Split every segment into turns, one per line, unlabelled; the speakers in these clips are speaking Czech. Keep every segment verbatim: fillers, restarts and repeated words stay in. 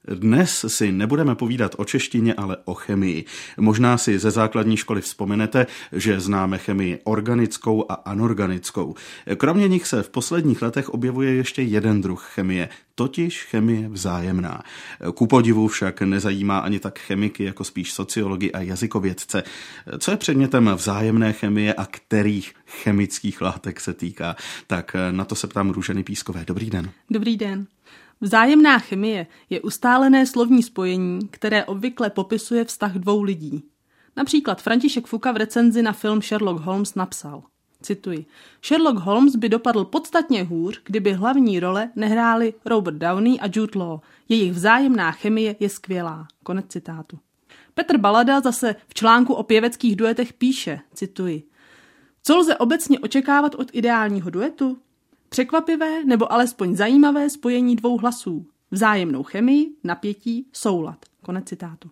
Dnes si nebudeme povídat o češtině, ale o chemii. Možná si ze základní školy vzpomenete, že známe chemii organickou a anorganickou. Kromě nich se v posledních letech objevuje ještě jeden druh chemie, totiž chemie vzájemná. Ku podivu však nezajímá ani tak chemiky, jako spíš sociology a jazykovědce. Co je předmětem vzájemné chemie a kterých chemických látek se týká? Tak na to se ptám Růženy Pískové. Dobrý den.
Dobrý den. Vzájemná chemie je ustálené slovní spojení, které obvykle popisuje vztah dvou lidí. Například František Fuka v recenzi na film Sherlock Holmes napsal, cituji, Sherlock Holmes by dopadl podstatně hůř, kdyby hlavní role nehráli Robert Downey a Jude Law. Jejich vzájemná chemie je skvělá. Konec citátu. Petr Balada zase v článku o pěveckých duetech píše, cituji, co lze obecně očekávat od ideálního duetu? Překvapivé nebo alespoň zajímavé spojení dvou hlasů, vzájemnou chemii, napětí, soulad. Konec citátu.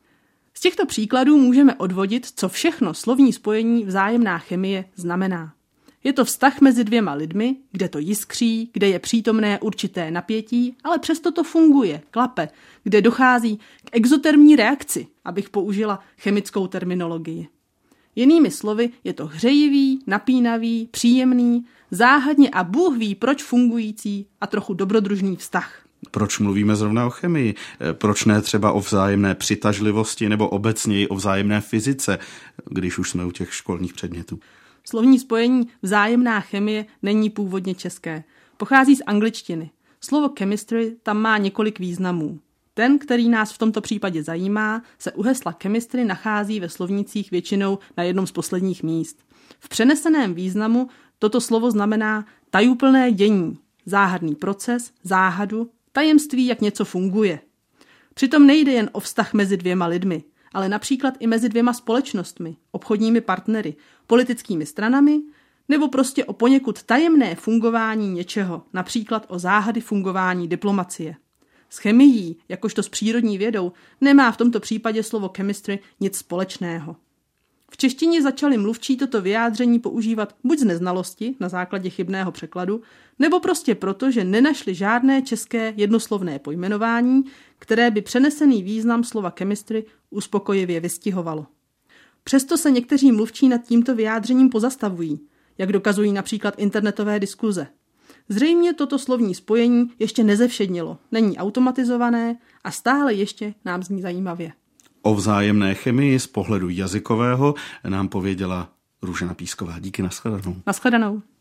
Z těchto příkladů můžeme odvodit, co všechno slovní spojení vzájemná chemie znamená. Je to vztah mezi dvěma lidmi, kde to jiskří, kde je přítomné určité napětí, ale přesto to funguje, klape, kde dochází k exotermní reakci, abych použila chemickou terminologii. Jinými slovy, je to hřejivý, napínavý, příjemný, záhadně a Bůh ví, proč fungující a trochu dobrodružný vztah.
Proč mluvíme zrovna o chemii? Proč ne třeba o vzájemné přitažlivosti nebo obecněji o vzájemné fyzice, když už jsme u těch školních předmětů?
Slovní spojení vzájemná chemie není původně české. Pochází z angličtiny. Slovo chemistry tam má několik významů. Ten, který nás v tomto případě zajímá, se u hesla chemistry nachází ve slovnících většinou na jednom z posledních míst. V přeneseném významu toto slovo znamená tajuplné dění, záhadný proces, záhadu, tajemství, jak něco funguje. Přitom nejde jen o vztah mezi dvěma lidmi, ale například i mezi dvěma společnostmi, obchodními partnery, politickými stranami, nebo prostě o poněkud tajemné fungování něčeho, například o záhady fungování diplomacie. S chemií, jakožto s přírodní vědou, nemá v tomto případě slovo chemistry nic společného. V češtině začali mluvčí toto vyjádření používat buď z neznalosti na základě chybného překladu, nebo prostě proto, že nenašli žádné české jednoslovné pojmenování, které by přenesený význam slova chemistry uspokojivě vystihovalo. Přesto se někteří mluvčí nad tímto vyjádřením pozastavují, jak dokazují například internetové diskuze. Zřejmě toto slovní spojení ještě nezevšednilo, není automatizované a stále ještě nám zní zajímavě.
O vzájemné chemii z pohledu jazykového nám pověděla Růžena Písková. Díky, nashledanou.
Nashledanou.